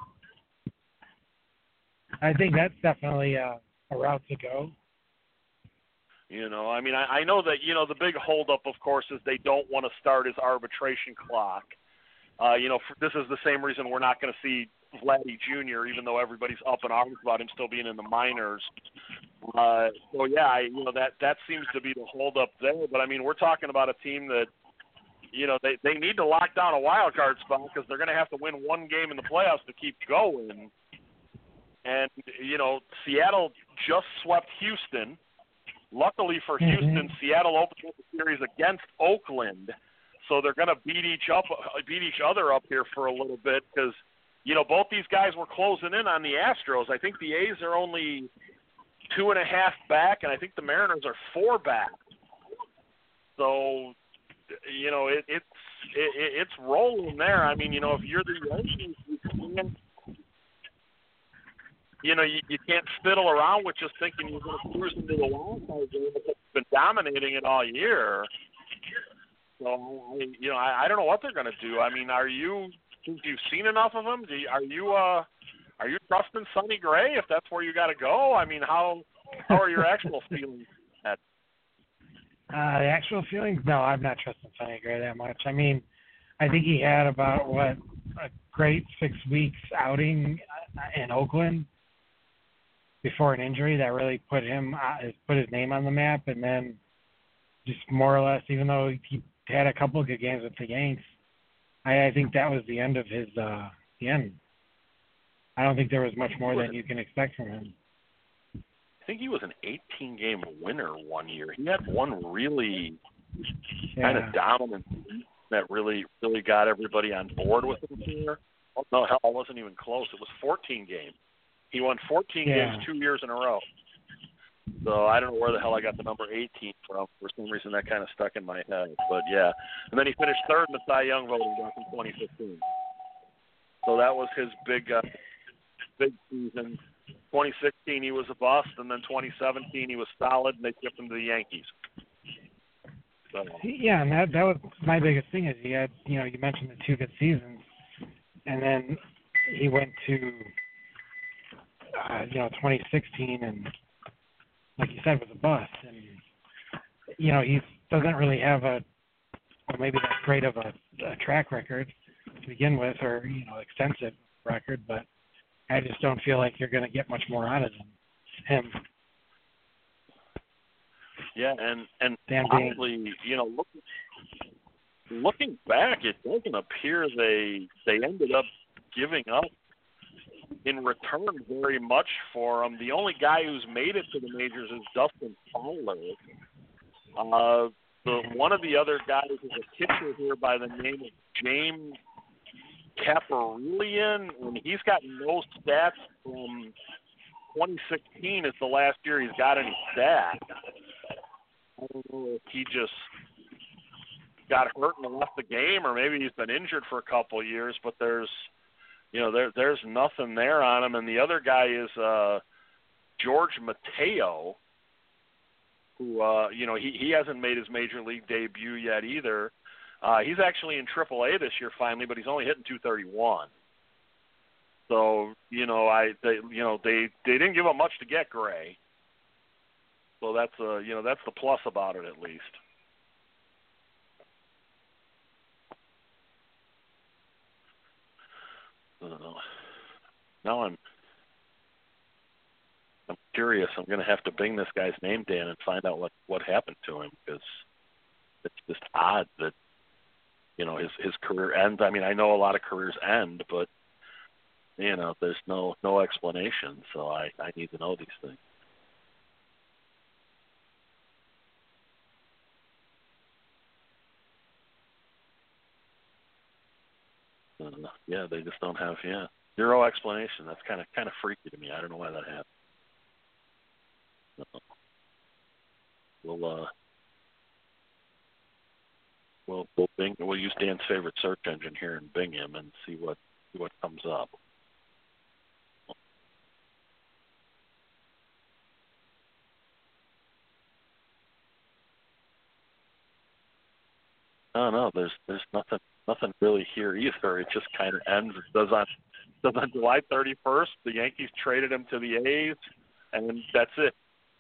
I think that's definitely uh, a route to go. You know, I mean, I, I know that, you know, the big holdup, of course, is they don't want to start his arbitration clock. Uh, you know, for, this is the same reason we're not going to see Vladdy Junior, even though everybody's up in arms about him still being in the minors. Uh, so, yeah, I, you know, that, that seems to be the holdup there. But, I mean, we're talking about a team that, you know, they, they need to lock down a wild card spot because they're going to have to win one game in the playoffs to keep going. And, you know, Seattle just swept Houston. Luckily for Houston, mm-hmm. Seattle opened up the series against Oakland, so they're going to beat each up, beat each other up here for a little bit because, you know, both these guys were closing in on the Astros. I think the A's are only two and a half back, and I think the Mariners are four back. So, you know, it, it's it, it's rolling there. I mean, you know, if you're the Yankees, you can't. You know, you, you can't fiddle around with just thinking you're going to cruise into the wild card game because you've been dominating it all year. So, I, you know, I, I don't know what they're going to do. I mean, are you, since you've seen enough of them, do you, are you uh, are you trusting Sonny Gray if that's where you got to go? I mean, how how are your actual feelings? At? Uh, the actual feelings? No, I'm not trusting Sonny Gray that much. I mean, I think he had about, what, a great six weeks outing in Oakland before an injury that really put him uh, put his name on the map, and then just more or less, even though he had a couple of good games with the Yanks, I, I think that was the end of his uh, the end. I don't think there was much more than you can expect from him. I think he was an eighteen-game winner one year. He had one really yeah. kind of dominant that really really got everybody on board with him here. Oh, no, hell, it wasn't even close. It was fourteen games. He won fourteen yeah. games two years in a row. So I don't know where the hell I got the number eighteen from. For some reason, that kind of stuck in my head. But, yeah. And then he finished third in the Cy Young voting back in twenty fifteen. So that was his big uh, big season. twenty sixteen, he was a bust. And then twenty seventeen, he was solid, and they shipped him to the Yankees. So. Yeah, and that, that was my biggest thing is he had, you know, you mentioned the two good seasons. And then he went to... Uh, you know, twenty sixteen, and like you said, was a bust. And you know, he doesn't really have a, well, maybe that great of a, a track record to begin with, or you know, extensive record. But I just don't feel like you're going to get much more out of him. Yeah, and and Dan honestly, you know, looking looking back, it doesn't appear they they ended up giving up in return very much for him. The only guy who's made it to the majors is Dustin Fowler. Uh, the, one of the other guys is a pitcher here by the name of James Kaprielian, and he's got no stats from twenty sixteen is the last year he's got any stats. I don't know if he just got hurt and left the game, or maybe he's been injured for a couple of years, but there's You know, there there's nothing there on him. And the other guy is uh, George Mateo, who, uh, you know, he, he hasn't made his major league debut yet either. Uh, he's actually in triple A this year finally, but he's only hitting two thirty-one. So, you know, I they, you know, they, they didn't give up much to get Gray. So that's, uh, you know, that's the plus about it at least. I don't know. Now I'm I'm curious. I'm going to have to bing this guy's name, Dan, and find out what, what happened to him, because it's just odd that, you know, his, his career ends. I mean, I know a lot of careers end, but, you know, there's no, no explanation, so I, I need to know these things. yeah, they just don't have yeah zero explanation. That's kind of kind of freaky to me. I don't know why that happened. So, we'll uh we'll we'll Bing we'll use Dan's favorite search engine here and Bing him and see what see what comes up. No, no, there's there's nothing nothing really here either. It just kind of ends. It does on does on July thirty-first. The Yankees traded him to the A's, and then that's it.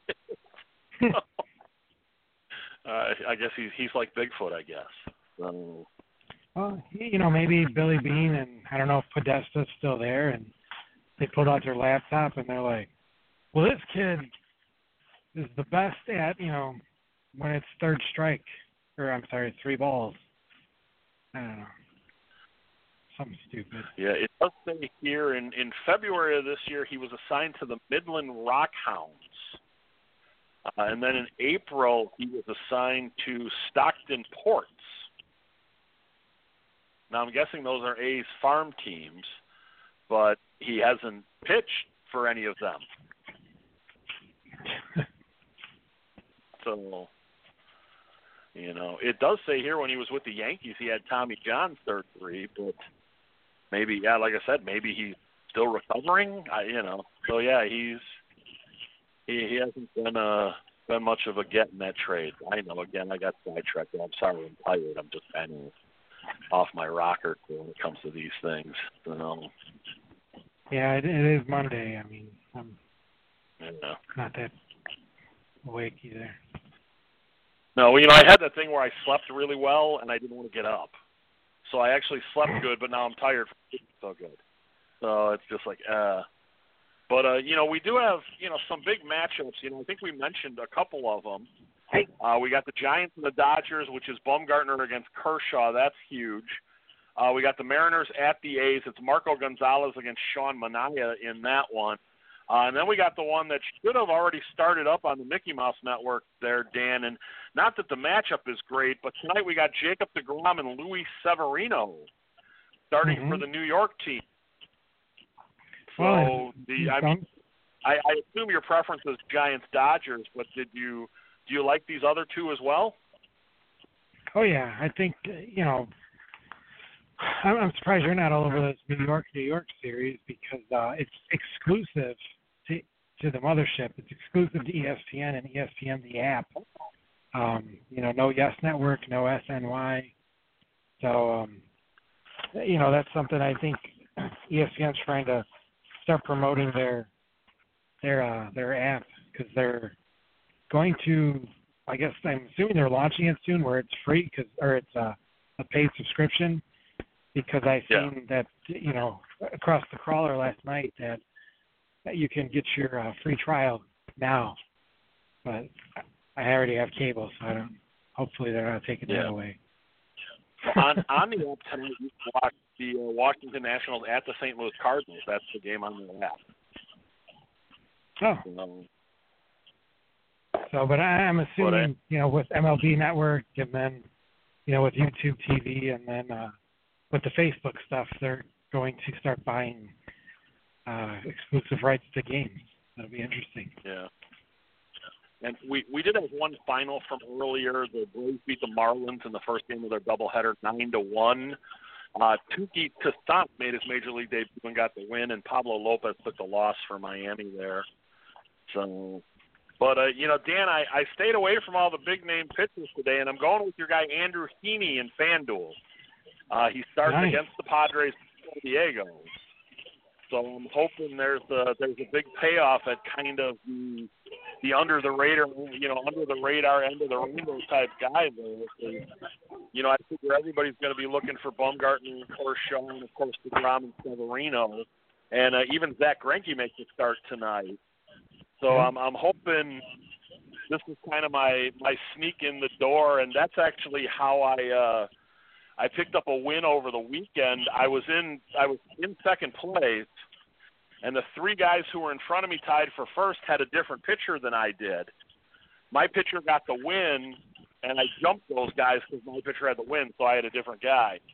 uh, I guess he's he's like Bigfoot, I guess. So, well, you know, maybe Billy Beane and I don't know if Podesta's still there, and they pulled out their laptop and they're like, "Well, this kid is the best at you know when it's third strike." Or I'm sorry, three balls. I don't know. Something stupid. Yeah, it does say here in, in February of this year he was assigned to the Midland Rockhounds. Uh, and then in April he was assigned to Stockton Ports. Now I'm guessing those are A's farm teams, but he hasn't pitched for any of them. So... You know, it does say here when he was with the Yankees he had Tommy John surgery, but maybe, yeah, like I said, maybe he's still recovering. I, you know, so yeah, he's he, he hasn't been uh been much of a get in that trade. I know. Again, I got sidetracked. I'm sorry, I'm tired. I'm just kind of off my rocker when it comes to these things. You know. Yeah, it, it is Monday. I mean, I'm yeah. not that awake either. No, you know, I had that thing where I slept really well and I didn't want to get up. So I actually slept good, but now I'm tired from sleeping so good. So it's just like, uh. But, uh, you know, we do have, you know, some big matchups. You know, I think we mentioned a couple of them. Uh, we got the Giants and the Dodgers, which is Bumgarner against Kershaw. That's huge. Uh, we got the Mariners at the A's. It's Marco Gonzalez against Sean Manaea in that one. Uh, and then we got the one that should have already started up on the Mickey Mouse Network there, Dan. And not that the matchup is great, but tonight we got Jacob deGrom and Luis Severino starting mm-hmm. for the New York team. So well, the I mean, I, I assume your preference is Giants Dodgers, but did you do you like these other two as well? Oh yeah, I think you know. I'm, I'm surprised you're not all over this New York New York series because uh, it's exclusive to to the mothership. It's exclusive to E S P N and E S P N the app. Um, you know, no Yes Network, no S N Y. So um, you know that's something I think E S P N's trying to start promoting their their uh, their app because they're going to. I guess I'm assuming they're launching it soon, where it's free because or it's a, a paid subscription. Because I seen yeah. that, you know, across the crawler last night that, that you can get your uh, free trial now. But I already have cable, so I don't. Hopefully, they're not taking yeah. that away. on on the app tonight, you can watch the uh, Washington Nationals at the Saint Louis Cardinals. That's the game on the app. Oh. So, so but I, I'm assuming, I, you know, with M L B Network and then, you know, with YouTube T V and then. Uh, With the Facebook stuff, they're going to start buying uh, exclusive rights to games. That'll be interesting. Yeah. And we, we did have one final from earlier. The Braves beat the Marlins in the first game of their doubleheader, nine to one. Uh, Touki Toussaint made his major league debut and got the win, and Pablo Lopez took the loss for Miami there. So, but uh, you know, Dan, I, I stayed away from all the big name pitchers today, and I'm going with your guy Andrew Heaney in FanDuel. Uh, he starts nice. against the Padres in San Diego. So I'm hoping there's a, there's a big payoff at kind of the, the under the radar, you know, under the radar, end of the rainbow type guy there. So, you know, I figure everybody's going to be looking for Bumgarner and Kershaw and, of course, deGrom and Severino. And uh, even Zach Greinke makes a start tonight. So I'm I'm hoping this is kind of my, my sneak in the door, and that's actually how I uh, – I picked up a win over the weekend. I was in I was in second place, and the three guys who were in front of me tied for first had a different pitcher than I did. My pitcher got the win, and I jumped those guys because my pitcher had the win, so I had a different guy.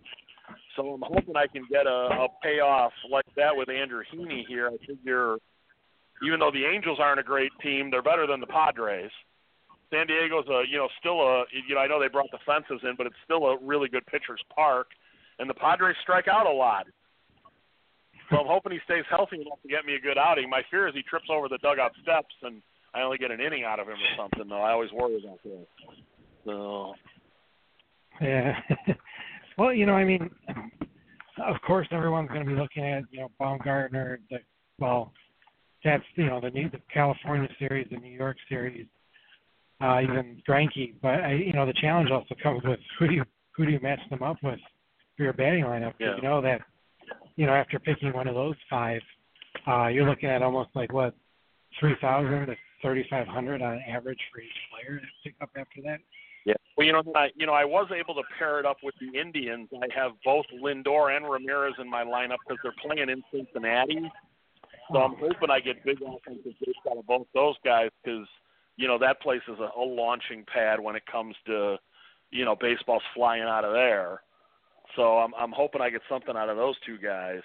So I'm hoping I can get a, a payoff like that with Andrew Heaney here. I figure even though the Angels aren't a great team, they're better than the Padres. San Diego's a, you know, still a, you know, I know they brought the fences in, but it's still a really good pitcher's park. And the Padres strike out a lot. So I'm hoping he stays healthy enough to get me a good outing. My fear is he trips over the dugout steps and I only get an inning out of him or something, though. I always worry about that. So. Yeah. Well, you know, I mean, of course everyone's going to be looking at, you know, Baumgartner, the, well, that's, you know, the, New, the California series, the New York series, uh, even Greinke. But, I, you know, the challenge also comes with who do you, who do you match them up with for your batting lineup? Yeah. You know that, you know, after picking one of those five, uh, you're looking at almost like, what, three thousand to thirty-five hundred on average for each player to pick up after that? Yeah. Well, you know, I, you know, I was able to pair it up with the Indians. I have both Lindor and Ramirez in my lineup because they're playing in Cincinnati. So I'm hoping I get big offensive based out of both those guys because, you know, that place is a, a launching pad when it comes to, you know, baseball's flying out of there. So I'm I'm hoping I get something out of those two guys.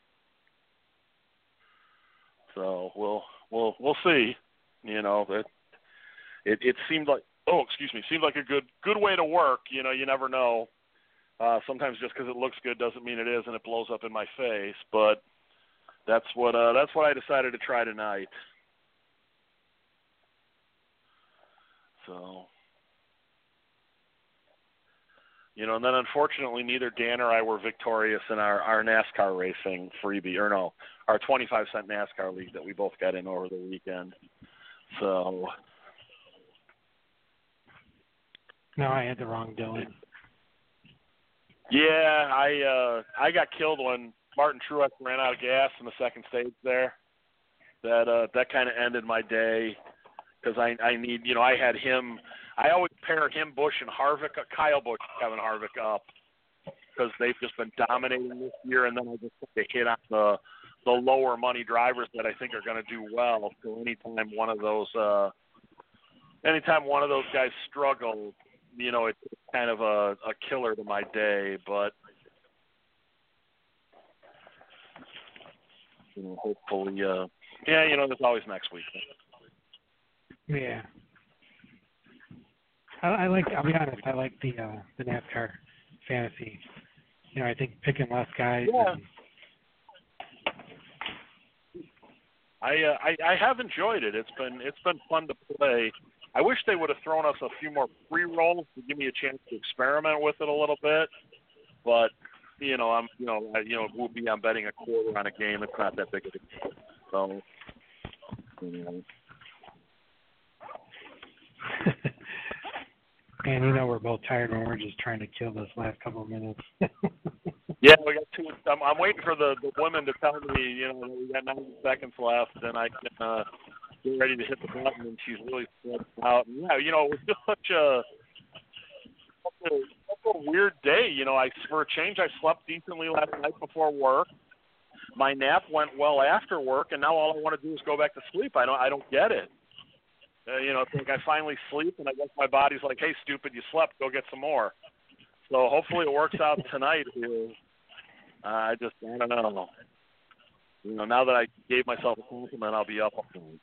So we'll we'll we'll see. You know, it it, it seemed like oh excuse me seemed like a good good way to work. You know, you never know. Uh, sometimes just because it looks good doesn't mean it is, and it blows up in my face. But that's what uh, that's what I decided to try tonight. So. You know, and then unfortunately neither Dan or I were victorious in our, our NASCAR racing freebie, or no, our twenty-five cent NASCAR league that we both got in over the weekend. So. No, I had the wrong Dylan. Yeah, I uh, I got killed when Martin Truex ran out of gas in the second stage there. That uh, that kind of ended my day because I I need, you know, I had him. I always pair him, Busch, and Harvick, Kyle Busch, Kevin Harvick up because they've just been dominating this year, and then I just have to hit on the the lower money drivers that I think are going to do well. So anytime one of those, uh, anytime one of those guys struggle, you know, it's kind of a, a killer to my day. But you know, hopefully, uh, yeah, you know, there's always next week. Yeah. I, I like. I'll be honest. I like the uh, the NASCAR fantasy. You know, I think picking less guys. Yeah. And... I, uh, I I have enjoyed it. It's been it's been fun to play. I wish they would have thrown us a few more free rolls to give me a chance to experiment with it a little bit. But you know, I'm you know I, you know it would be I'm betting a quarter on a game. It's not that big of a deal. So. You know. And you know we're both tired when we're just trying to kill this last couple of minutes. Yeah, we got two. I'm, I'm waiting for the, the women to tell me, you know, we got ninety seconds left, and I can uh, get ready to hit the button. And she's really stressed out. And yeah, you know, it was just such a, such a such a weird day. You know, I for a change, I slept decently last night before work. My nap went well after work, and now all I want to do is go back to sleep. I don't I don't get it. Uh, you know, it's like I finally sleep, and I guess my body's like, hey, stupid, you slept, go get some more. So hopefully it works out tonight here. Uh, I just, I don't know. You know, now that I gave myself a compliment, I'll be up all night.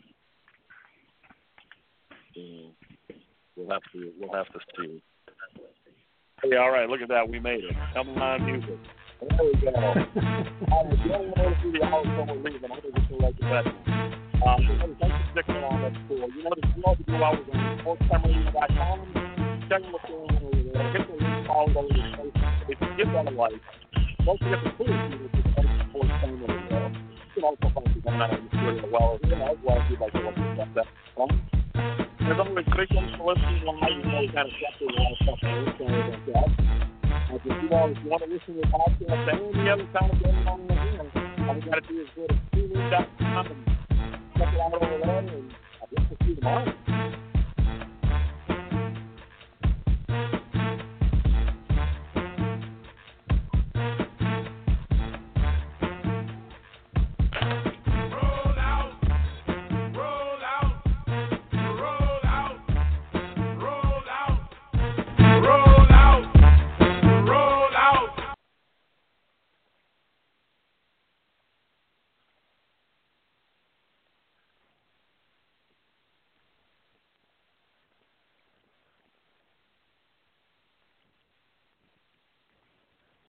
So we'll have to, we'll have to see. Hey, all right, look at that, we made it. Come on, music. There we go. I was the only one to see the house when we're leaving. I think it's like the best. Um, thanks for sticking along. That's cool. You know, the show to do out on sports summary dot com. Check what's going on over there. Hit the link all over the place. If you get that a like, don't forget to put it in the sports summary over there. You can also find me on Twitter as well. You know, as well if you'd like to look at that. Fun. There's always big things to listen to live. You know, we kind of capture a lot of stuff on this channel like that. If you, know, if you want to listen to the podcast any other time going on in the hand, all you got to do is go to T V dot com and check it out over there, and I guess we'll see you tomorrow.